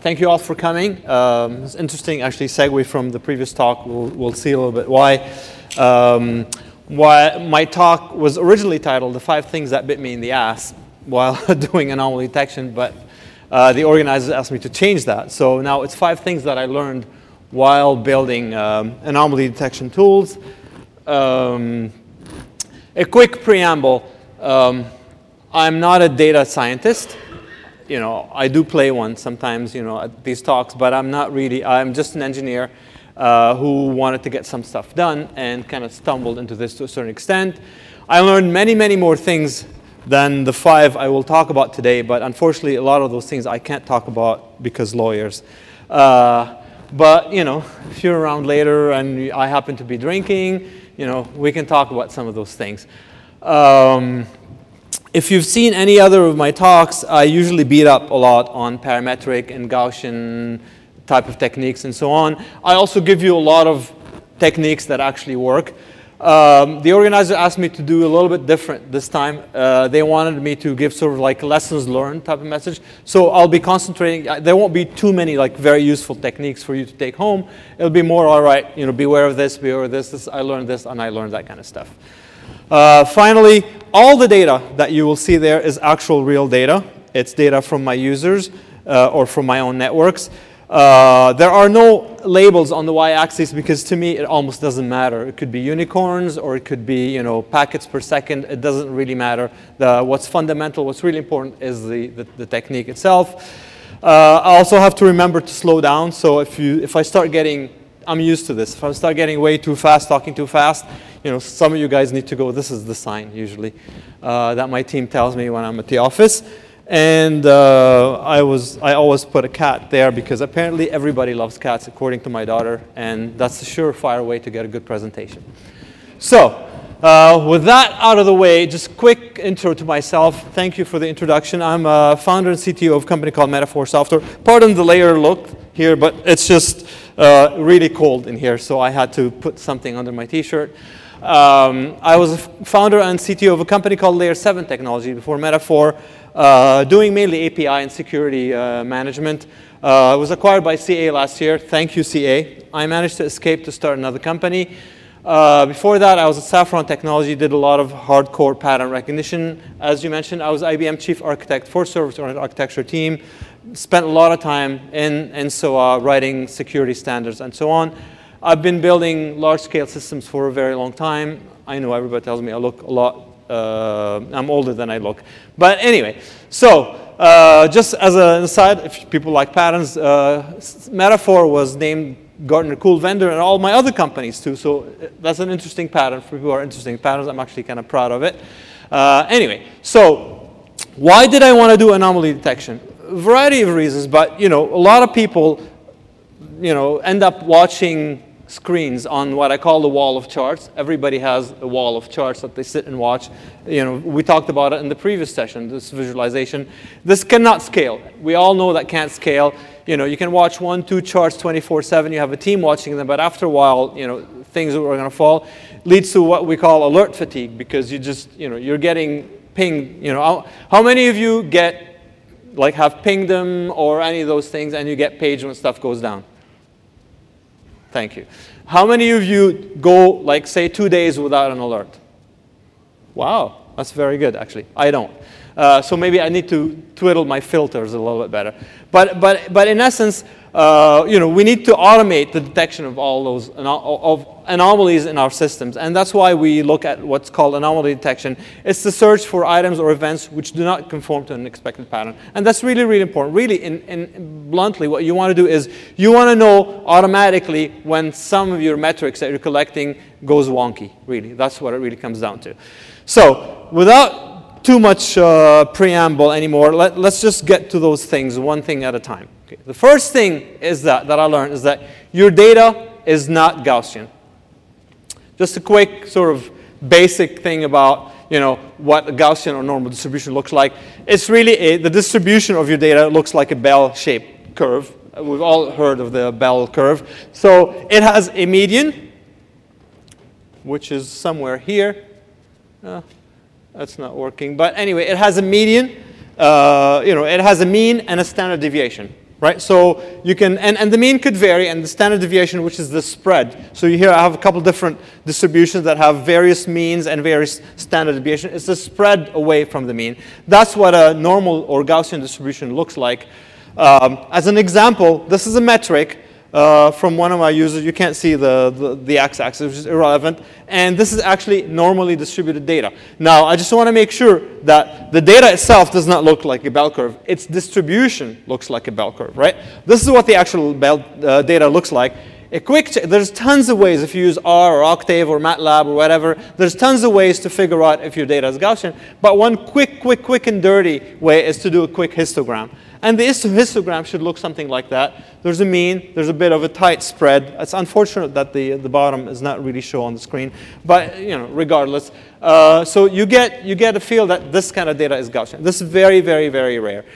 thank you all for coming. It's interesting, actually, segue from the previous talk. We'll see a little bit why. Why my talk was originally titled "The 5 Things That Bit Me in the Ass" while doing anomaly detection, but the organizers asked me to change that. So now it's 5 things that I learned while building anomaly detection tools. A quick preamble. I'm not a data scientist. You know, I do play one sometimes, you know, at these talks, but I'm not really. I'm just an engineer who wanted to get some stuff done and kind of stumbled into this to a certain extent. I learned many, many more things than the 5 I will talk about today, but unfortunately, a lot of those things I can't talk about because lawyers. But, you know, if you're around later and I happen to be drinking, you know, we can talk about some of those things. If you've seen any other of my talks, I usually beat up a lot on parametric and Gaussian type of techniques and so on. I also give you a lot of techniques that actually work. The organizer asked me to do a little bit different this time. They wanted me to give sort of like lessons learned type of message. So I'll be concentrating. There won't be too many like very useful techniques for you to take home. It'll be more, all right, you know, beware of this, beware of this. I learned this, and I learned that kind of stuff. Finally, all the data that you will see there is actual real data. It's data from my users or from my own networks. There are no labels on the y-axis because to me it almost doesn't matter. It could be unicorns or it could be, you know, packets per second. It doesn't really matter. What's fundamental, what's really important is the technique itself. I also have to remember to slow down. So if I start getting, I'm used to this. If I start getting way too fast, talking too fast, you know, some of you guys need to go. This is the sign usually that my team tells me when I'm at the office. And I always put a cat there because apparently everybody loves cats, according to my daughter, and that's a surefire way to get a good presentation. So with that out of the way, just quick intro to myself. Thank you for the introduction. I'm a founder and CTO of a company called Metaphor Software. Pardon the layer look here, but it's just really cold in here, so I had to put something under my T-shirt. I was a founder and CTO of a company called Layer 7 Technology before Metaphor, doing mainly API and security management. I was acquired by CA last year. Thank you, CA. I managed to escape to start another company. Before that, I was at Saffron Technology, did a lot of hardcore pattern recognition. As you mentioned, I was IBM chief architect for service-oriented architecture team. Spent a lot of time in SOA, writing security standards and so on. I've been building large-scale systems for a very long time. I know everybody tells me I look a lot. I'm older than I look. But anyway, so just as an aside, if people like patterns, Metaphor was named Gartner Cool Vendor and all my other companies too. So that's an interesting pattern for people who are interested in patterns. I'm actually kind of proud of it. Anyway, so why did I want to do anomaly detection? A variety of reasons, but you know, a lot of people, you know, end up watching screens on what I call the wall of charts. Everybody has a wall of charts that they sit and watch. You know, we talked about it in the previous session, this visualization. This cannot scale. We all know that can't scale. You know, you can watch 1, 2 charts 24/7. You have a team watching them, but after a while, you know, things are going to fall. Leads to what we call alert fatigue because you just, you know, you're getting pinged. You know, how many of you get, like, have pingdom or any of those things and you get paged when stuff goes down? Thank you. How many of you go, like, say, 2 days without an alert? Wow, that's very good, actually. I don't. So maybe I need to twiddle my filters a little bit better. But in essence, you know, we need to automate the detection of all those of anomalies in our systems. And that's why we look at what's called anomaly detection. It's the search for items or events which do not conform to an expected pattern. And that's really, really important. Really, in bluntly, what you want to do is you want to know automatically when some of your metrics that you're collecting goes wonky, really. That's what it really comes down to. So without too much preamble anymore, let's just get to those things one thing at a time. Okay. The first thing is that I learned is that your data is not Gaussian. Just a quick sort of basic thing about, you know, what a Gaussian or normal distribution looks like. It's really the distribution of your data looks like a bell-shaped curve. We've all heard of the bell curve. So it has a median, which is somewhere here. That's not working. But anyway, it has a median. You know, it has a mean and a standard deviation. right? So you can, and the mean could vary, and the standard deviation, which is the spread. So here I have a couple different distributions that have various means and various standard deviation. It's the spread away from the mean. That's what a normal or Gaussian distribution looks like. As an example, this is a metric from one of my users. You can't see the x-axis, which is irrelevant. And this is actually normally distributed data. Now, I just want to make sure that the data itself does not look like a bell curve. Its distribution looks like a bell curve, right? This is what the actual data looks like. There's tons of ways, if you use R or Octave or MATLAB or whatever, there's tons of ways to figure out if your data is Gaussian. But one quick and dirty way is to do a quick histogram. And the histogram should look something like that. There's a mean. There's a bit of a tight spread. It's unfortunate that the bottom is not really shown on the screen. But regardless. So you get a feel that this kind of data is Gaussian. This is very, very, very rare.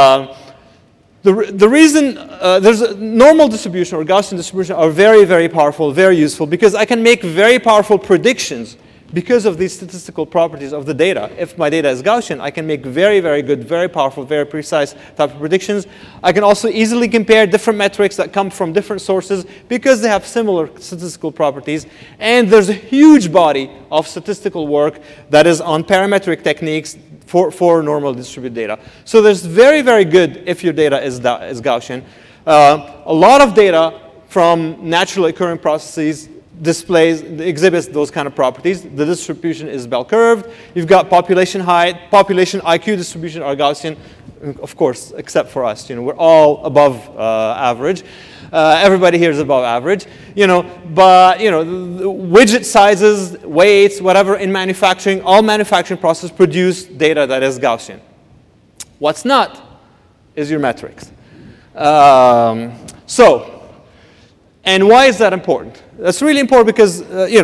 The reason there's a normal distribution or Gaussian distribution are very, very powerful, very useful, because I can make very powerful predictions because of these statistical properties of the data. If my data is Gaussian, I can make very, very good, very powerful, very precise type of predictions. I can also easily compare different metrics that come from different sources because they have similar statistical properties. And there's a huge body of statistical work that is on parametric techniques for normal distributed data. So there's very, very good if your data is Gaussian. A lot of data from naturally occurring processes exhibits those kind of properties. The distribution is bell curved. You've got population height, population IQ distribution are Gaussian, of course, except for us. We're all above average. Everybody here is above average. But widget sizes, weights, whatever in manufacturing, all manufacturing processes produce data that is Gaussian. What's not is your metrics. And why is that important? That's really important because,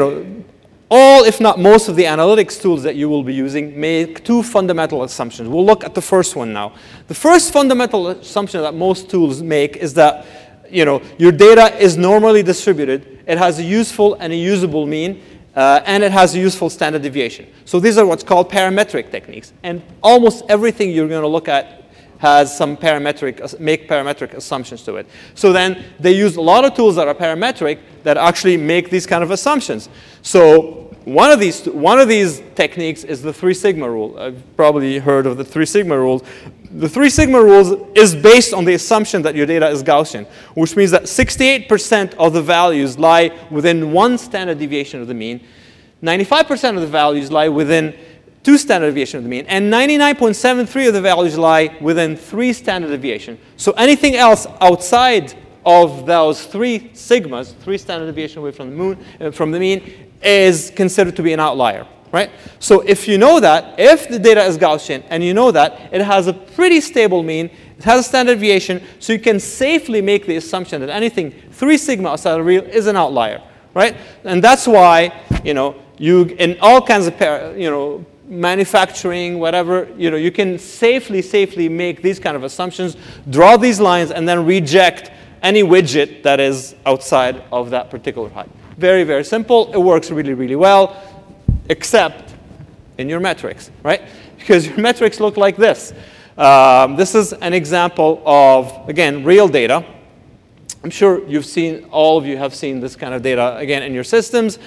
all, if not most of the analytics tools that you will be using make two fundamental assumptions. We'll look at the first one now. The first fundamental assumption that most tools make is that, your data is normally distributed. It has a useful and a usable mean, and it has a useful standard deviation. So these are what's called parametric techniques. And almost everything you're going to look at has some parametric assumptions to it. So then they use a lot of tools that are parametric that actually make these kind of assumptions. So one of these techniques is the 3 sigma rule. I've probably heard of the 3 sigma rules. The 3 sigma rules is based on the assumption that your data is Gaussian, which means that 68% of the values lie within 1 standard deviation of the mean, 95% of the values lie within 2 standard deviation of the mean, and 99.73 of the values lie within 3 standard deviation. So anything else outside of those 3 sigmas, 3 standard deviation away from the mean, is considered to be an outlier, right? So if you know that, if the data is Gaussian, and you know that, it has a pretty stable mean, it has a standard deviation, so you can safely make the assumption that anything 3 sigma outside of real is an outlier, right? And that's why, you in all kinds of manufacturing, whatever, you can safely make these kind of assumptions, draw these lines, and then reject any widget that is outside of that particular height. Very, very simple. It works really, really well, except in your metrics, right? Because your metrics look like this. This is an example of, again, real data. I'm sure all of you have seen this kind of data, again, in your systems.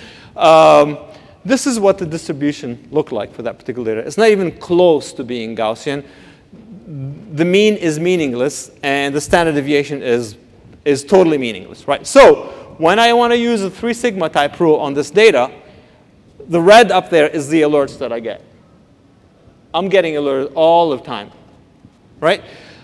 This is what the distribution looked like for that particular data. It's not even close to being Gaussian. The mean is meaningless, and the standard deviation is totally meaningless, right? So when I want to use a 3 sigma type rule on this data, the red up there is the alerts that I get. I'm getting alerts all the time, right?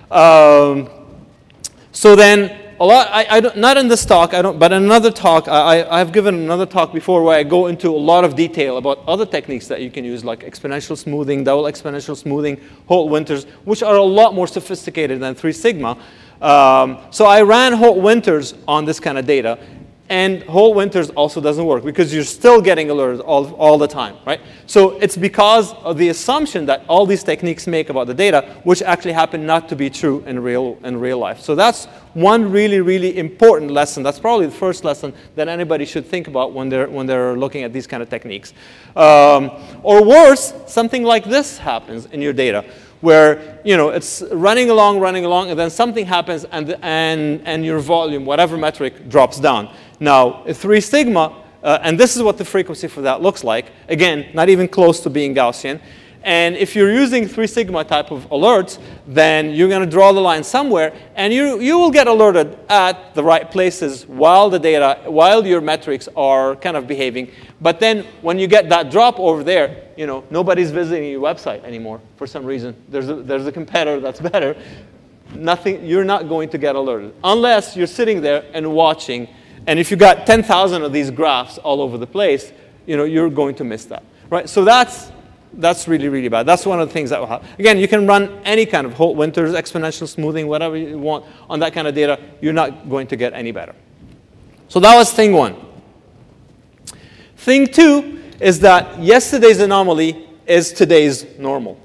So then, not in this talk, but in another talk, I've given another talk before where I go into a lot of detail about other techniques that you can use, like exponential smoothing, double exponential smoothing, Holt-Winters, which are a lot more sophisticated than 3 sigma. So I ran Holt-Winters on this kind of data, and Holt-Winters also doesn't work because you're still getting alerts all the time, right? So it's because of the assumption that all these techniques make about the data, which actually happen not to be true in real life. So that's one really, really important lesson. That's probably the first lesson that anybody should think about when they're looking at these kind of techniques. Or worse, something like this happens in your data, where it's running along, and then something happens, and your volume, whatever metric, drops down. Now, a 3 sigma, and this is what the frequency for that looks like. Again, not even close to being Gaussian. And if you're using 3 sigma type of alerts, then you're going to draw the line somewhere, and you will get alerted at the right places while your metrics are kind of behaving. But then when you get that drop over there, nobody's visiting your website anymore for some reason. There's a competitor that's better. You're not going to get alerted unless you're sitting there and watching. And if you got 10,000 of these graphs all over the place, you're going to miss that, right? So that's really, really bad. That's one of the things that will happen. Again, you can run any kind of Holt Winters, exponential smoothing, whatever you want on that kind of data. You're not going to get any better. So that was thing 1. Thing 2 is that yesterday's anomaly is today's normal.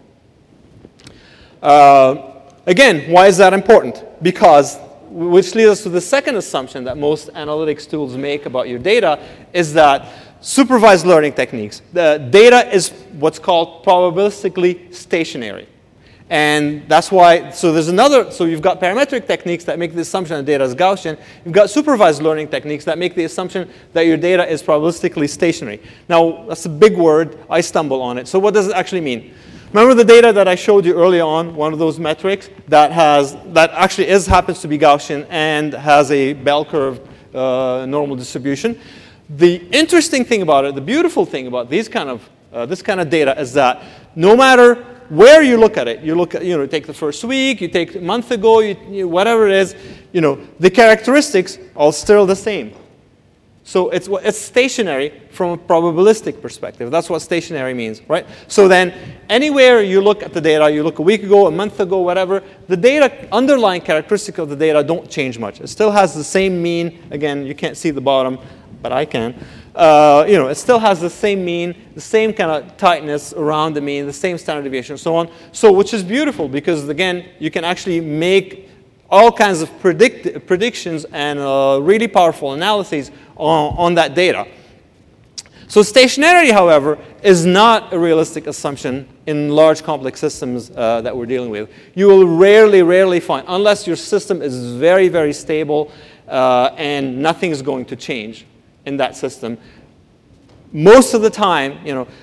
Again, why is that important? Because, which leads us to the second assumption that most analytics tools make about your data, is that supervised learning techniques. The data is what's called probabilistically stationary. And that's why, so you've got parametric techniques that make the assumption that data is Gaussian. You've got supervised learning techniques that make the assumption that your data is probabilistically stationary. Now, that's a big word. I stumble on it. So what does it actually mean? Remember the data that I showed you early on, one of those metrics that actually happens to be Gaussian and has a bell curve normal distribution? The interesting thing about it, the beautiful thing about this kind of data is that no matter where you look at it, you take the first week, you take a month ago, whatever it is, the characteristics are still the same. So it's stationary from a probabilistic perspective. That's what stationary means, right? So then anywhere you look at the data, you look a week ago, a month ago, whatever, the data, underlying characteristics of the data don't change much. It still has the same mean. Again, you can't see the bottom, but I can. It still has the same mean, the same kind of tightness around the mean, the same standard deviation, and so on. So, which is beautiful because, again, you can actually make all kinds of predictions and really powerful analyses on that data. So stationarity, however, is not a realistic assumption in large complex systems that we're dealing with. You will rarely find, unless your system is very, very stable and nothing is going to change in that system, most of the time,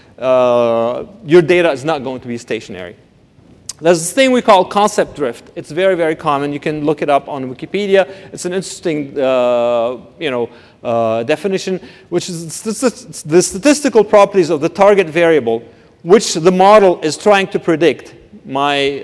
your data is not going to be stationary. There's this thing we call concept drift. It's very, very common. You can look it up on Wikipedia. It's an interesting, definition, which is the statistical properties of the target variable, which the model is trying to predict. My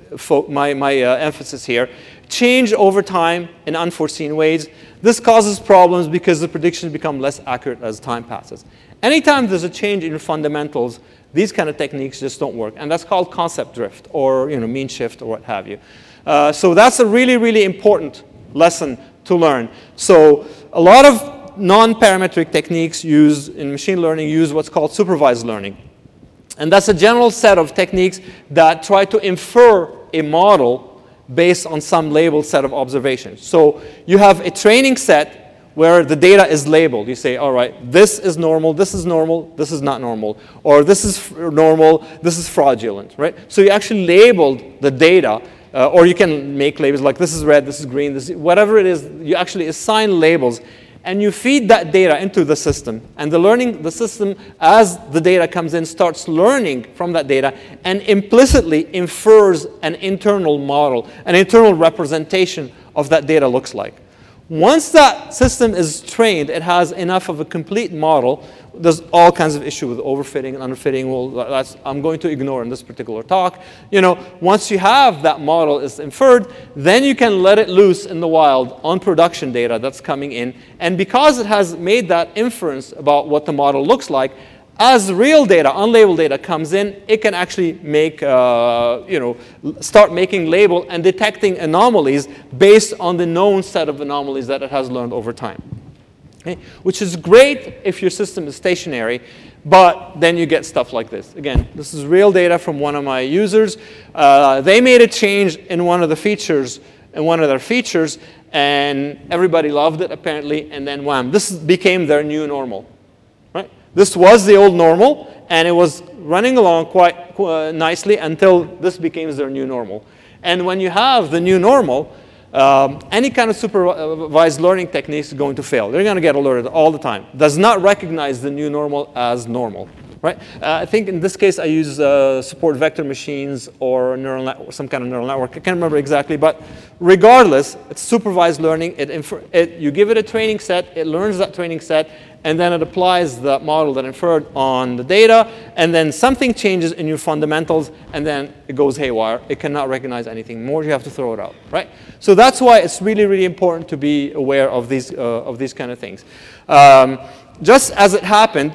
emphasis here, change over time in unforeseen ways. This causes problems because the predictions become less accurate as time passes. Anytime there's a change in fundamentals, these kind of techniques just don't work. And that's called concept drift or mean shift or what have you. So that's a really, really important lesson to learn. So a lot of non-parametric techniques used in machine learning use what's called supervised learning. And that's a general set of techniques that try to infer a model based on some labeled set of observations. So you have a training set where the data is labeled. You say, all right, this is normal, this is not normal, or this is normal, this is fraudulent, right? So you actually labeled the data, or you can make labels like this is red, this is green, whatever it is, you actually assign labels, and you feed that data into the system. And the system, as the data comes in, starts learning from that data and implicitly infers an internal model, an internal representation of that data looks like. Once that system is trained, it has enough of a complete model. There's all kinds of issues with overfitting and underfitting. Well, I'm going to ignore in this particular talk. Once you have that model is inferred, then you can let it loose in the wild on production data that's coming in. And because it has made that inference about what the model looks like, as real data, unlabeled data comes in, it can actually make, start making label and detecting anomalies based on the known set of anomalies that it has learned over time. Okay? Which is great if your system is stationary, but then you get stuff like this. Again, this is real data from one of my users. They made a change in one of their features, and everybody loved it apparently, and then wham, this became their new normal. Right? This was the old normal, and it was running along quite nicely until this became their new normal. And when you have the new normal, any kind of supervised learning technique is going to fail. They're going to get alerted all the time. Does not recognize the new normal as normal. Right? I think in this case I use support vector machines or some kind of neural network. I can't remember exactly, but regardless, it's supervised learning. You give it a training set, it learns that training set, and then it applies the model that inferred on the data, and then something changes in your fundamentals, and then it goes haywire. It cannot recognize anything more. You have to throw it out. Right? So that's why it's really, really important to be aware of these kind of things. Just as it happened.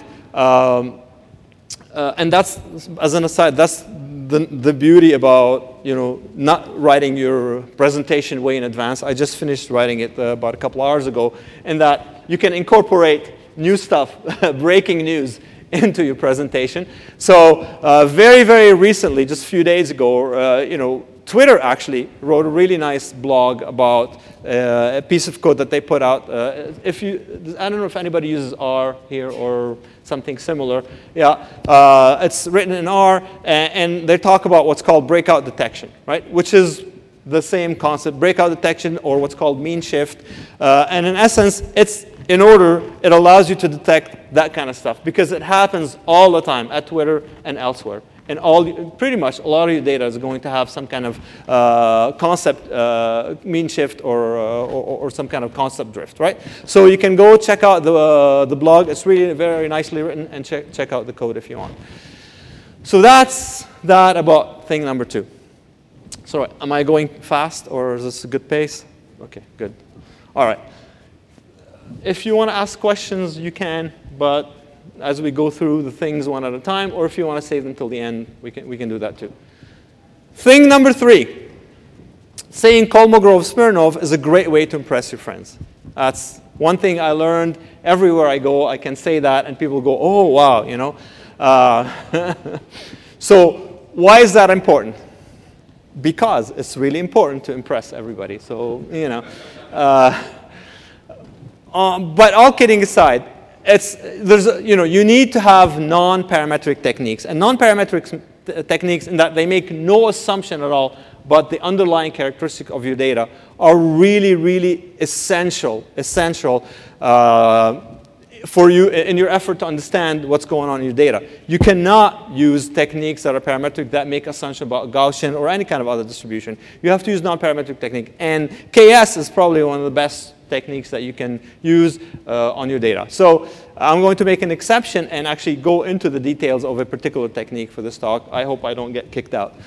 And that's, as an aside, that's the beauty about not writing your presentation way in advance. I just finished writing it about a couple hours ago, and that you can incorporate new stuff, breaking news, into your presentation. So very, very recently, just a few days ago, Twitter actually wrote a really nice blog about a piece of code that they put out. I don't know if anybody uses R here or something similar. Yeah, it's written in R, and they talk about what's called breakout detection, right? Which is the same concept, breakout detection, or what's called mean shift. And in essence, it allows you to detect that kind of stuff because it happens all the time at Twitter and elsewhere. And pretty much a lot of your data is going to have some kind of concept mean shift or some kind of concept drift, right? So you can go check out the blog. It's really very nicely written, and check out the code if you want. So that's that about thing number 2. So am I going fast, or is this a good pace? Okay, good. All right. If you want to ask questions, you can, but as we go through the things one at a time, or if you want to save them till the end, we can do that too. Thing number 3, saying Kolmogorov-Smirnov is a great way to impress your friends. That's one thing I learned everywhere I go. I can say that, and people go, oh, wow, So why is that important? Because it's really important to impress everybody. So, but all kidding aside, you need to have non-parametric techniques. And non-parametric techniques in that they make no assumption at all, but the underlying characteristic of your data are really, really essential for you in your effort to understand what's going on in your data. You cannot use techniques that are parametric that make assumption about Gaussian or any kind of other distribution. You have to use non-parametric technique. And KS is probably one of the best techniques that you can use on your data. So I'm going to make an exception and actually go into the details of a particular technique for this talk. I hope I don't get kicked out.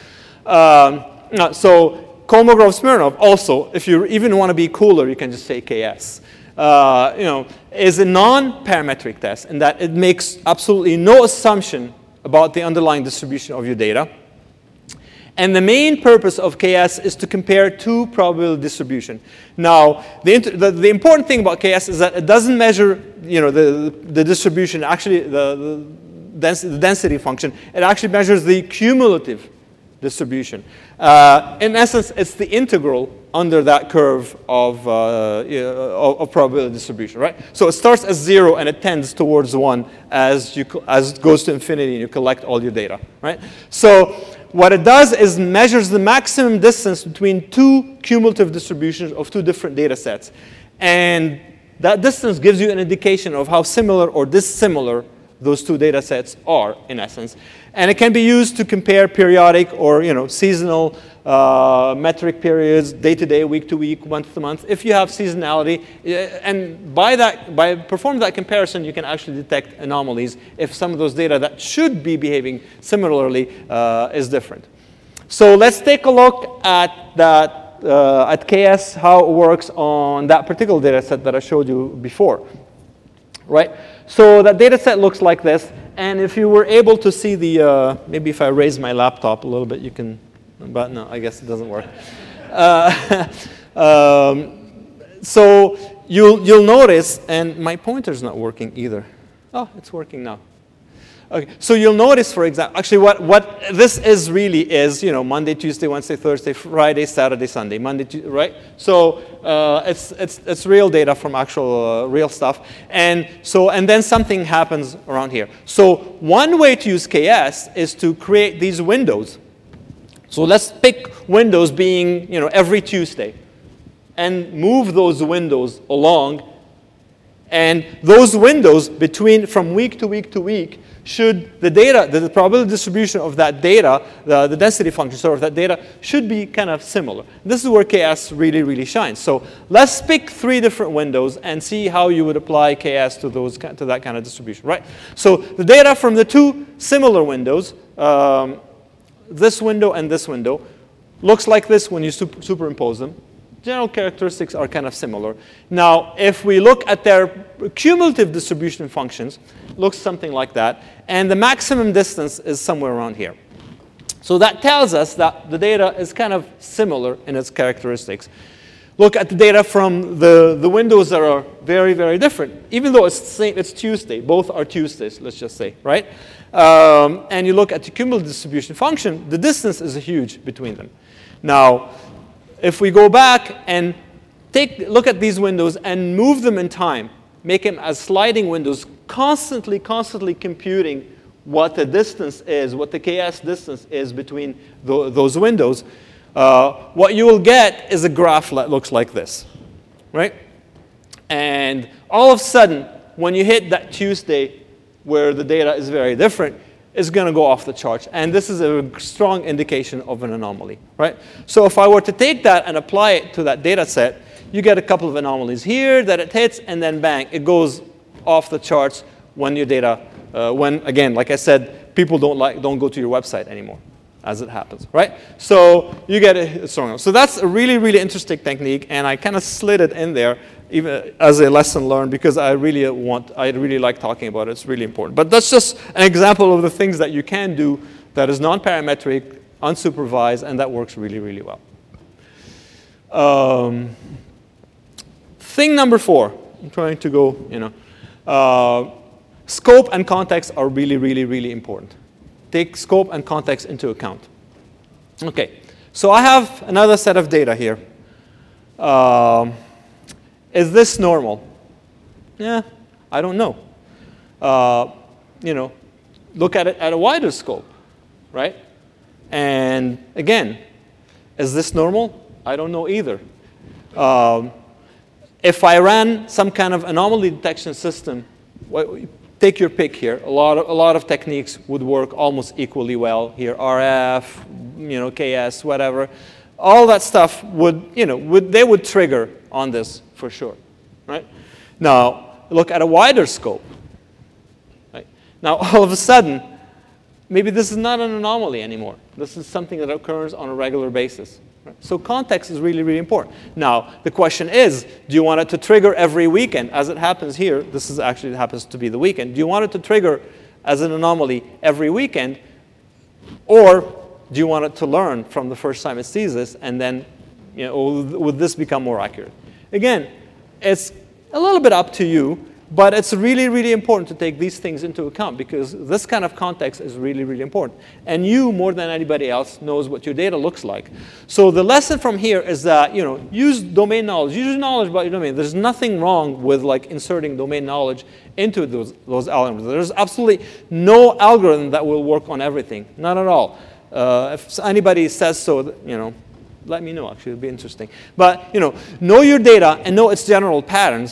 So Kolmogorov-Smirnov also, if you even want to be cooler, you can just say KS. Is a non-parametric test in that it makes absolutely no assumption about the underlying distribution of your data. And the main purpose of KS is to compare two probability distributions. Now, the important thing about KS is that it doesn't measure the distribution, actually the density function. It actually measures the cumulative distribution. In essence, it's the integral under that curve of probability distribution, right? So it starts as 0 and it tends towards 1 as it goes to infinity and you collect all your data, right? So what it does is measures the maximum distance between two cumulative distributions of two different data sets. And that distance gives you an indication of how similar or dissimilar those two data sets are, in essence. And it can be used to compare periodic or seasonal metric periods, day to day, week to week, month to month. If you have seasonality, and by performing that comparison, you can actually detect anomalies if some of those data that should be behaving similarly is different. So let's take a look at that at KS, how it works on that particular data set that I showed you before, right? So that data set looks like this. And if you were able to see the, maybe if I raise my laptop a little bit, you can, but no, I guess it doesn't work. So you'll notice, and my pointer's not working either. Oh, it's working now. Okay, so you'll notice, for example, actually what this is really is, Monday, Tuesday, Wednesday, Thursday, Friday, Saturday, Sunday, Monday, right? So it's real data from actual real stuff. And then something happens around here. So one way to use KS is to create these windows. So let's pick windows being, every Tuesday, and move those windows along. And those windows from week to week to week, should the data, the probability distribution of that data, the density function of that data, should be kind of similar. This is where KS really, really shines. So let's pick 3 different windows and see how you would apply KS to that kind of distribution, right? So the data from the 2 similar windows, this window and this window, looks like this when you superimpose them. General characteristics are kind of similar. Now, if we look at their cumulative distribution functions, it looks something like that. And the maximum distance is somewhere around here. So that tells us that the data is kind of similar in its characteristics. Look at the data from the windows that are very, very different. Even though it's Tuesday. Both are Tuesdays, let's just say, right? And you look at the cumulative distribution function, the distance is huge between them. Now, if we go back and look at these windows and move them in time, make them as sliding windows, constantly computing what the distance is, what the KS distance is between those windows, what you will get is a graph that looks like this, right? And all of a sudden, when you hit that Tuesday where the data is very different, is going to go off the charts. And this is a strong indication of an anomaly, right? So if I were to take that and apply it to that data set, you get a couple of anomalies here that it hits, and then bang, it goes off the charts when your data, again, like I said, people don't go to your website anymore, as it happens, right? So you get it strong. So that's a really, really interesting technique, and I kind of slid it in there even as a lesson learned because I really like talking about it. It's really important. But that's just an example of the things that you can do that is non-parametric, unsupervised, and that works really, really well. Thing number 4, I'm trying to go, scope and context are really, really, really important. Take scope and context into account. Okay, so I have another set of data here. Is this normal? Yeah, I don't know. Look at it at a wider scope, right? And again, is this normal? I don't know either. If I ran some kind of anomaly detection system, take your pick here. A lot of techniques would work almost equally well here. RF, KS, whatever. All that stuff they would trigger on this for sure, right? Now, look at a wider scope. Right? Now, all of a sudden, maybe this is not an anomaly anymore. This is something that occurs on a regular basis. Right? So context is really, really important. Now, the question is, do you want it to trigger every weekend, as it happens here? This is actually happens to be the weekend. Do you want it to trigger as an anomaly every weekend? Or do you want it to learn from the first time it sees this, and then would this become more accurate? Again, it's a little bit up to you, but it's really, really important to take these things into account because this kind of context is really, really important. And you, more than anybody else, knows what your data looks like. So the lesson from here is that, use domain knowledge. Use knowledge about your domain. There's nothing wrong with inserting domain knowledge into those algorithms. There's absolutely no algorithm that will work on everything. Not at all. If anybody says so, let me know. Actually, it'd be interesting. But know your data and know its general patterns.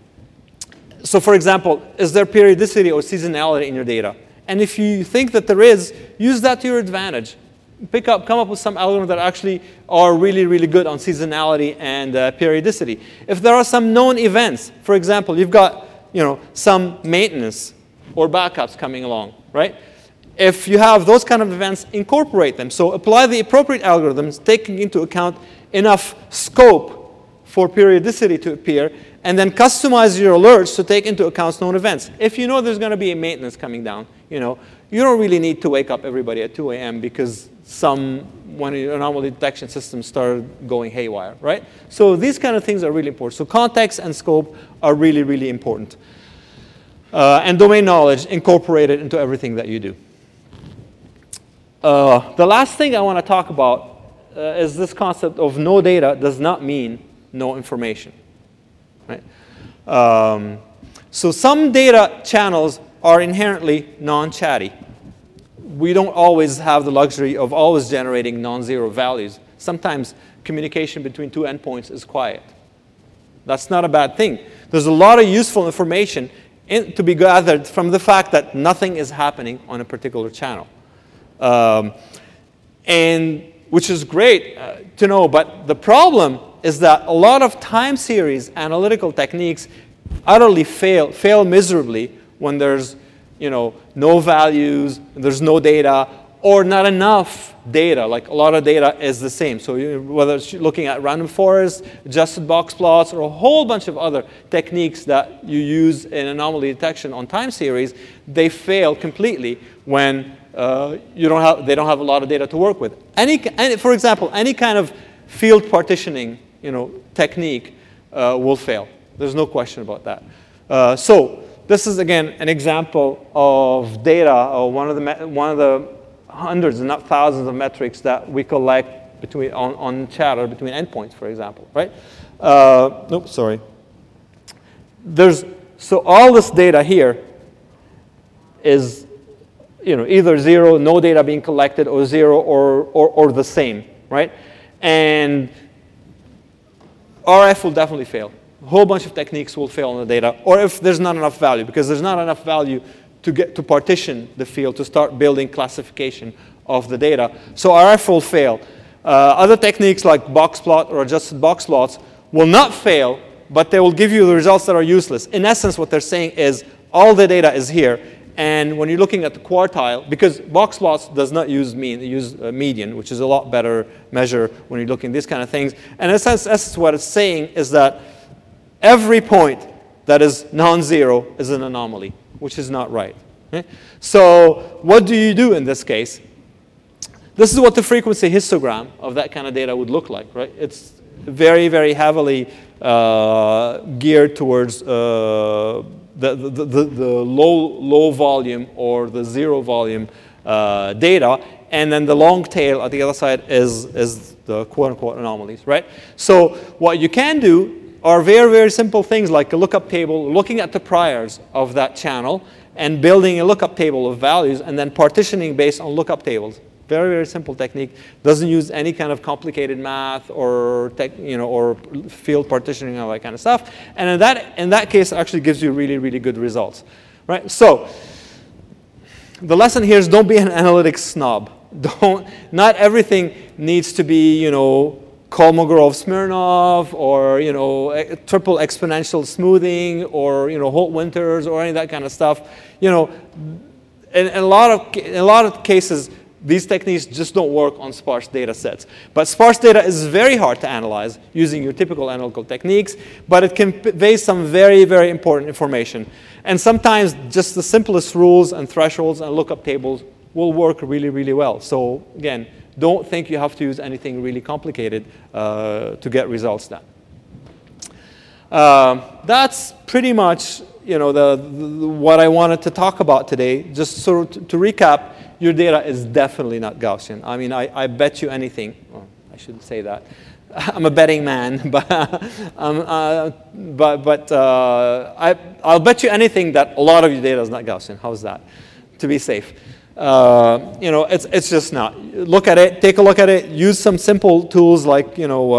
So, for example, is there periodicity or seasonality in your data? And if you think that there is, use that to your advantage. Come up with some algorithms that actually are really, really good on seasonality and periodicity. If there are some known events, for example, you've got some maintenance or backups coming along, right? If you have those kind of events, incorporate them. So apply the appropriate algorithms, taking into account enough scope for periodicity to appear, and then customize your alerts to take into account known events. If you know there's going to be a maintenance coming down, you don't really need to wake up everybody at 2 a.m. because one of your anomaly detection systems started going haywire, right? So these kind of things are really important. So context and scope are really, really important. and domain knowledge incorporated into everything that you do. The last thing I want to talk about is this concept of no data does not mean no information. Right? So some data channels are inherently non-chatty. We don't always have the luxury of always generating non-zero values. Sometimes communication between two endpoints is quiet. That's not a bad thing. There's a lot of useful information to be gathered from the fact that nothing is happening on a particular channel. And which is great to know, but the problem is that a lot of time series analytical techniques utterly fail miserably when there's no values, there's no data, or not enough data. Like a lot of data is the same. So whether it's looking at random forest, adjusted box plots, or a whole bunch of other techniques that you use in anomaly detection on time series, they fail completely when they don't have a lot of data to work with. For example, any kind of field partitioning technique will fail. There's no question about that. So this is again an example of data, or one of the hundreds and not thousands of metrics that we collect on chatter between endpoints, for example, right? Sorry. So all this data here is either zero, no data being collected, or zero, or the same, right? And RF will definitely fail. A whole bunch of techniques will fail on the data, or if there's not enough value, because there's not enough value to get to partition the field, to start building classification of the data. So RF will fail. Other techniques like box plot or adjusted box plots will not fail, but they will give you the results that are useless. In essence, what they're saying is all the data is here, and when you're looking at the quartile, because box plots does not use mean, it uses median, which is a lot better measure when you're looking at these kind of things. And in essence, what it's saying is that every point that is non-zero is an anomaly, which is not right. Okay? So what do you do in this case? This is what the frequency histogram of that kind of data would look like, right? It's very, very heavily geared towards the low volume or the zero volume data, and then the long tail at the other side is the quote-unquote anomalies, right? So what you can do are very, very simple things like a lookup table, looking at the priors of that channel and building a lookup table of values and then partitioning based on lookup tables. Very, very simple technique. Doesn't use any kind of complicated math or or field partitioning and all that kind of stuff. And in that case, it actually gives you really, really good results, right? So the lesson here is don't be an analytics snob. Not everything needs to be Kolmogorov-Smirnov, or triple exponential smoothing, or Holt-Winters, or any of that kind of stuff. In a lot of cases, these techniques just don't work on sparse data sets. But sparse data is very hard to analyze using your typical analytical techniques, but it conveys some very, very important information. And sometimes just the simplest rules and thresholds and lookup tables will work really, really well. So again, don't think you have to use anything really complicated to get results done. That's pretty much what I wanted to talk about today. Just sort of to recap, your data is definitely not Gaussian. I mean, I bet you anything. Well, I shouldn't say that. I'm a betting man, but I'll bet you anything that a lot of your data is not Gaussian. How's that? To be safe. It's just not. Look at it, take a look at it, use some simple tools like,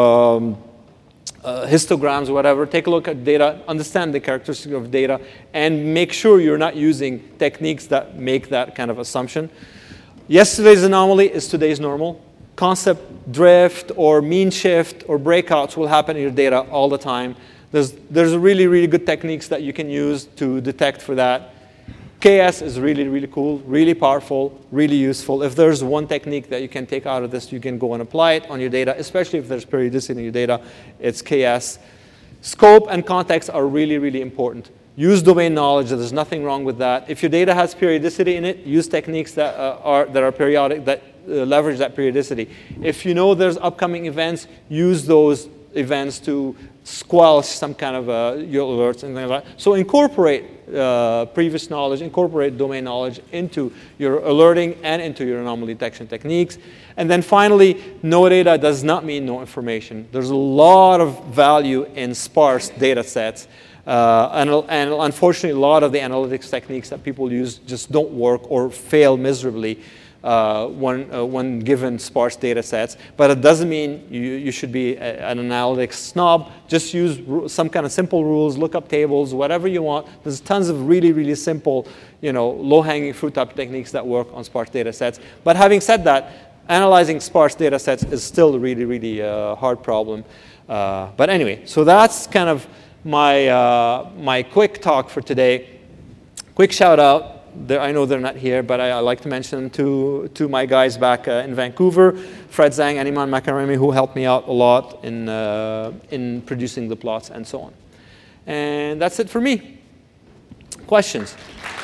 histograms or whatever. Take a look at data, understand the characteristics of data, and make sure you're not using techniques that make that kind of assumption. Yesterday's anomaly is today's normal. Concept drift or mean shift or breakouts will happen in your data all the time. There's really, really good techniques that you can use to detect for that. KS is really, really cool, really powerful, really useful. If there's one technique that you can take out of this, you can go and apply it on your data, especially if there's periodicity in your data, it's KS. Scope and context are really, really important. Use domain knowledge. There's nothing wrong with that. If your data has periodicity in it, use techniques that are periodic, that leverage that periodicity. If you know there's upcoming events, use those events to squelch some kind of your alerts and things like that. So incorporate previous knowledge, incorporate domain knowledge into your alerting and into your anomaly detection techniques. And then finally, no data does not mean no information. There's a lot of value in sparse data sets. And unfortunately, a lot of the analytics techniques that people use just don't work or fail miserably when given sparse data sets. But it doesn't mean you should be an analytics snob. Just use some kind of simple rules, look up tables, whatever you want. There's tons of really, really simple, low-hanging fruit type techniques that work on sparse data sets. But having said that, analyzing sparse data sets is still a really, really hard problem. But anyway, so that's kind of my quick talk for today. Quick shout out. I know they're not here, but I like to mention them to my guys back in Vancouver, Fred Zhang and Iman Makaremi, who helped me out a lot in producing the plots and so on. And that's it for me. Questions?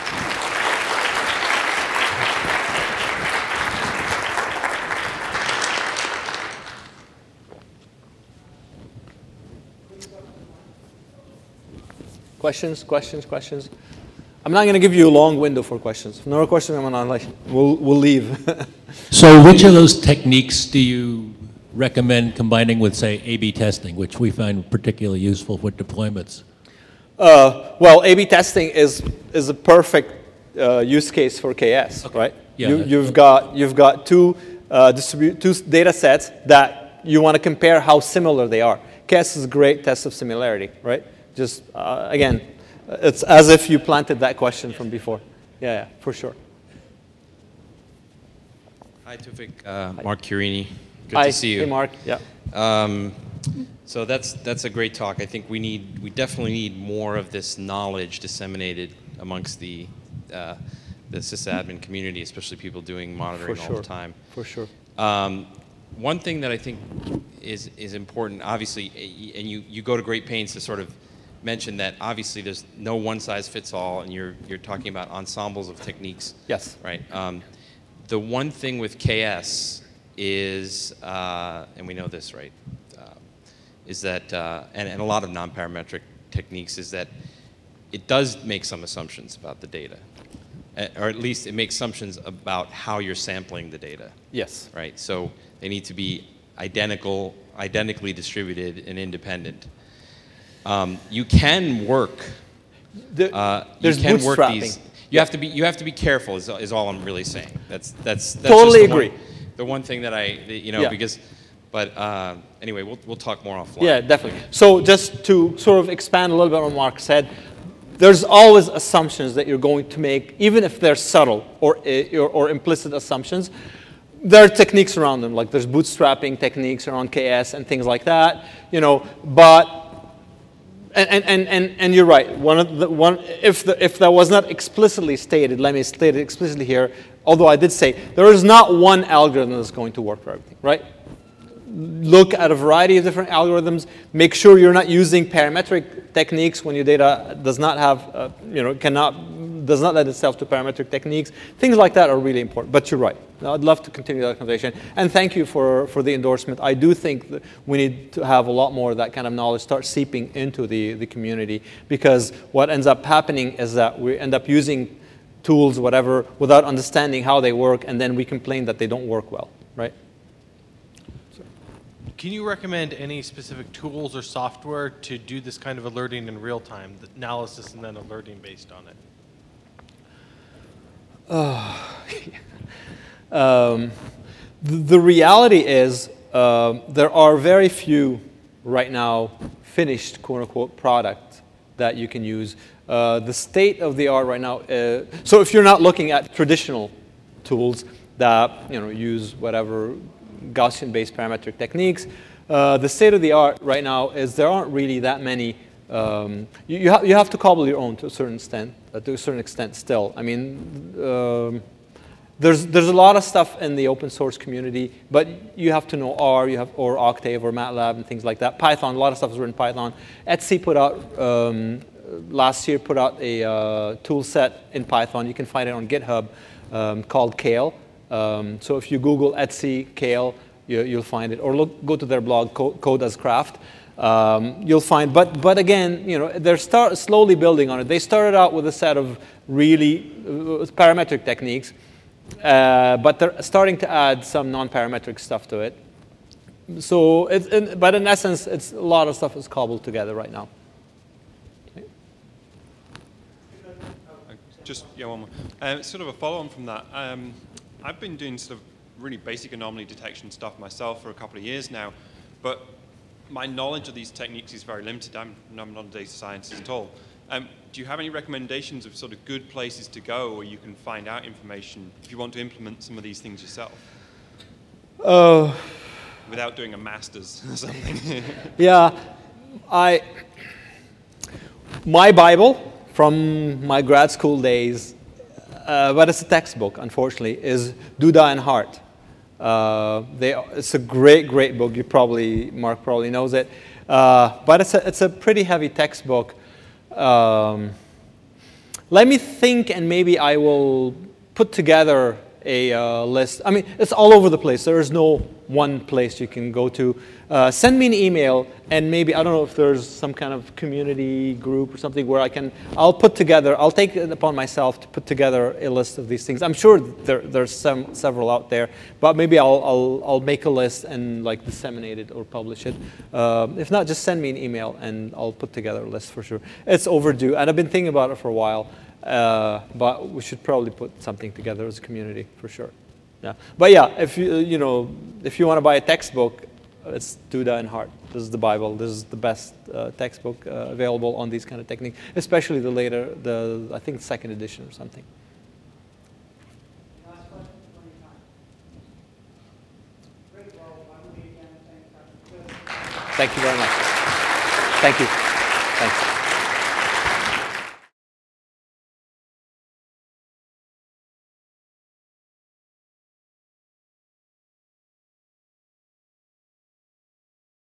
Questions? I'm not going to give you a long window for questions. If no question, we'll leave. So which of those techniques do you recommend combining with, say, A/B testing, which we find particularly useful with deployments? Well, A/B testing is a perfect use case for KS, okay. Right? Yeah, you've got two data sets that you want to compare how similar they are. KS is a great test of similarity, right? Just again, it's as if you planted that question from before. Yeah, for sure. Hi, Tufik. Mark Curini. Good Hi. To see you. Hey, Mark. Yeah. So that's a great talk. I think we definitely need more of this knowledge disseminated amongst the sysadmin community, especially people doing monitoring all the time. For sure. One thing that I think is important, obviously, and you go to great pains to sort of mention that obviously there's no one size fits all, and you're talking about ensembles of techniques. Yes. Right. The one thing with KS is, and we know this, right, is that, and a lot of non-parametric techniques, is that it does make some assumptions about the data, or at least it makes assumptions about how you're sampling the data. Yes. Right. So they need to be identically distributed and independent. You can work. There's bootstrapping. These. You have to be careful. Is all I'm really saying. That's totally just agree. The one thing that because, but anyway, we'll talk more offline. Yeah, definitely. So just to sort of expand a little bit on what Mark said, there's always assumptions that you're going to make, even if they're subtle or implicit assumptions. There are techniques around them, like there's bootstrapping techniques around KS and things like that, but. And you're right. If that was not explicitly stated, let me state it explicitly here. Although I did say there is not one algorithm that's going to work for everything, right? Look at a variety of different algorithms. Make sure you're not using parametric techniques when your data does not have, does not lend itself to parametric techniques. Things like that are really important. But you're right. I'd love to continue that conversation. And thank you for the endorsement. I do think that we need to have a lot more of that kind of knowledge start seeping into the community, because what ends up happening is that we end up using tools, whatever, without understanding how they work, and then we complain that they don't work well, right? Can you recommend any specific tools or software to do this kind of alerting in real time, the analysis and then alerting based on it? The reality is there are very few right now finished quote-unquote product that you can use. The state of the art right now, so if you're not looking at traditional tools that use whatever Gaussian-based parametric techniques, the state of the art right now is there aren't really that many. You have to cobble your own to a certain extent still. I mean, there's a lot of stuff in the open source community, but you have to know R, or Octave or MATLAB and things like that. Python, a lot of stuff is written in Python. Etsy put out last year a tool set in Python. You can find it on GitHub called Kale. So if you Google Etsy Kale, you'll find it, or go to their blog, Code as Craft. You'll find, but again, you know, they're slowly building on it. They started out with a set of really parametric techniques, but they're starting to add some non-parametric stuff to it. So, but in essence, it's a lot of stuff is cobbled together right now. Just one more. Sort of a follow-on from that. I've been doing sort of really basic anomaly detection stuff myself for a couple of years now, but my knowledge of these techniques is very limited. I'm not a data scientist at all. Do you have any recommendations of sort of good places to go where you can find out information if you want to implement some of these things yourself? Without doing a master's or something. Yeah, my Bible from my grad school days, but it's a textbook, unfortunately, is Duda and Hart. It's a great, great book. Mark probably knows it, but it's a pretty heavy textbook. Let me think, and maybe I will put together a list. I mean, it's all over the place. There is no one place you can go to. Send me an email, and maybe, I don't know if there's some kind of community group or something where I'll take it upon myself to put together a list of these things. I'm sure there's several out there, but maybe I'll make a list and like disseminate it or publish it. If not, just send me an email and I'll put together a list for sure. It's overdue, and I've been thinking about it for a while, but we should probably put something together as a community for sure. Yeah, but yeah, if you want to buy a textbook, it's Duda and Hart. This is the Bible. This is the best textbook available on these kind of techniques, especially I think second edition or something. Last question for your time. Great. Well, I will be again. Thank you, Dr. Chris. Thank you very much. Thank you. Thanks.